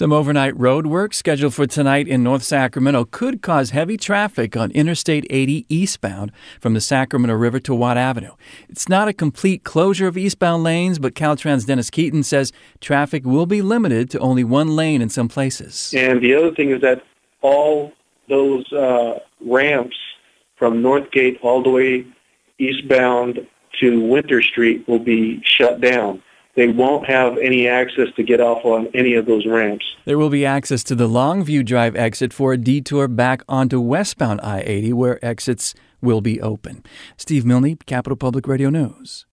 Some overnight road work scheduled for tonight in North Sacramento could cause heavy traffic on Interstate 80 eastbound from the Sacramento River to Watt Avenue. It's not a complete closure of eastbound lanes, but Caltrans' Dennis Keaton says traffic will be limited to only one lane in some places. And the other thing is that all those ramps from Northgate all the way eastbound to Winter Street will be shut down. They won't have any access to get off on any of those ramps. There will be access to the Longview Drive exit for a detour back onto westbound I-80 where exits will be open. Steve Milne, Capital Public Radio News.